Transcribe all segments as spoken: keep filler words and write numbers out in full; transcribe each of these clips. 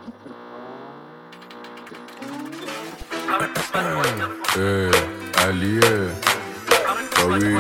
علیه بابی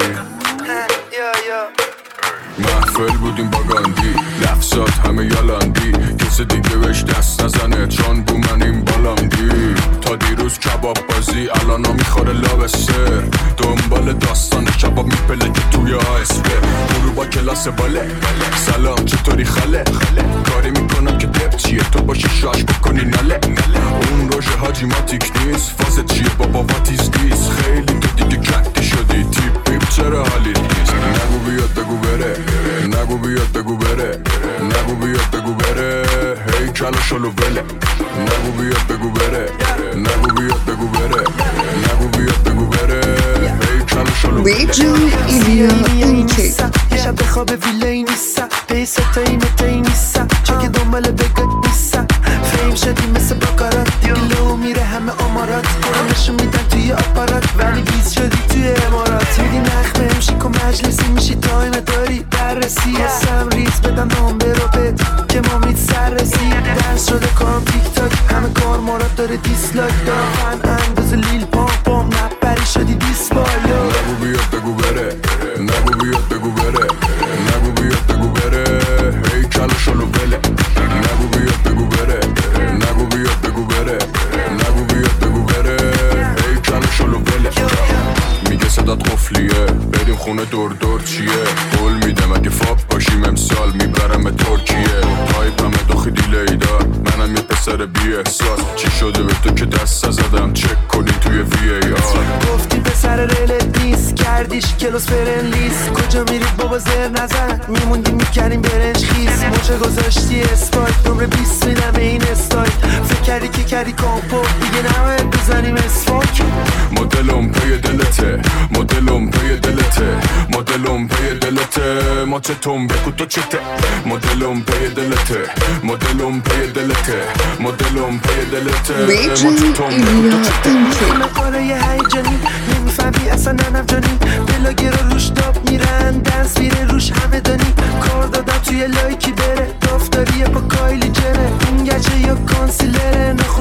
محفل بودیم با گاندی، لفظات همه یالاندی، کسی دیگه بهش دست نزنه چون بو من این بالاندی. تا دیروز کباب بازی الان ها میخوره لابستر، دنبال داستان کباب میپله که توی آسفه. برو با کلاس باله سلام چطوری خاله، کاری میکنم که دب چیه تو باشی شاش بکنی ناله. اون روژه حاجی ماتیک نیست، فازت چیه بابا واتیز دیس. خیلی تو دیگه کتی شدی تیپ پیپ چرا حالیت نیست. نگو بیاد بگو بره، نگو بیاد بگو بره، نگو بیاد بگو بره، هی کلا شلو وله. نگو بیاد بگو بره، نگو بیاد بگو بره، نگو بیاد بگو بره، هی کلا شلو وله. یه شب خواب ویلای نیستم، پیسه تایی متایی نیستم، چون که دنبال بگت نیستم. فیم شدی مثل باکارات، لو میره همه آمارات، نشون میدن توی آپارات، ولی بیز شدی توی امارات. میدی نخمه همشی کن مجلسی میشی تایم داری بررسی. حسم ریز بدن نامبر رو بد که ما مید سر رسید. درس شده کارم تیک تاک، همه کار مارات داره دیسلاک. دارم فن انداز لیل پام پام نبری شدی دیسپالو. نگو بیاد بگو بره، نگو بیاد بگو بره، نگو بیاد بگو بره، هی کلا شلو وله. نگو بیاد بگو بره، نگو بیاد بگو بره، نگو بیاد بگو بره، هی کلا شلو وله. میگه صدات قفلیه بریم خونه دور دور چیه، قول میدم اگه فاپ باشیم امسال میبرم ترکیه. تایپم داخل دیلیدا منم یه پسر بی احساس، چی شده به تو که دست زدم چک کنی توی وی ای آر. گفتی پسر ریلت نیست، کردیش کلوس فرنلیست. کجا میرید بابا زر نزن، میموندی میکردیم برنج خیز. موچه گذاشتی اسپایت، نمره بیست میدم این استایل. فکر کردی که کردی کامپو، دیگه نماید بزنیم اسفاک. مدلم پی دلته، مدلم پی دلته، مدلم پی دلته، ما چتم بگو تو چته. مدلم پی دلته، مدلم پی دلته، مدلم پی دلته، ما چتم بگو تو چته. خونه قاره یه هیجانی، نمیفهمی اصلا ننم جانی. بلاگه رو روش داب میرن، دنس میره روش همه دانی. کار دادم توی لایکی بره، دافتاریه با کایلی جنه. این گچه یا کانسیلره،